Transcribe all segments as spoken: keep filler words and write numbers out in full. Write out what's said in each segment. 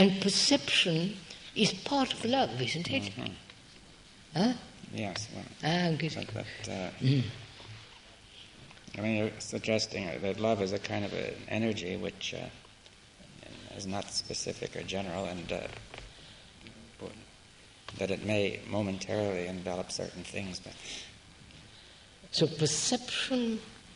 And perception is part of love, isn't it? Mm-hmm. Huh? Yes. Well, Ah, good. but that, uh, Mm. I mean, you're suggesting that love is a kind of an energy which uh, is not specific or general, and uh, that it may momentarily envelop certain things, but So perception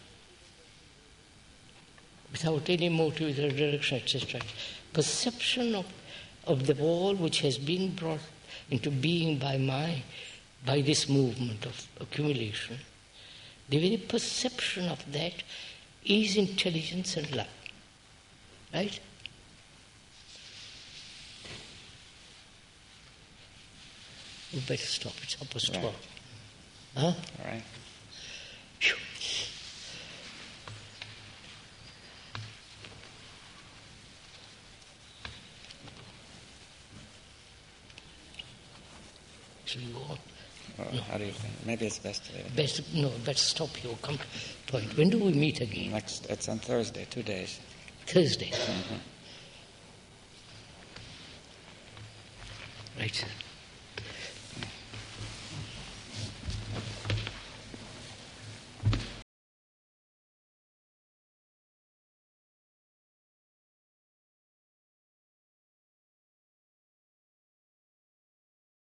without any motive, without direction, et cetera. Perception of, of the all which has been brought into being by my, by this movement of accumulation, the very perception of that is intelligence and love. Right? You better stop, it's up to Right. twelve. Huh? all right. Phew. Shall we go on? Well, No. How do you think? Maybe it's best to leave it. Best, no, better stop here. Come to the point. When do we meet again? Next, it's on Thursday, two days. Thursday. Mhm. Right, sir.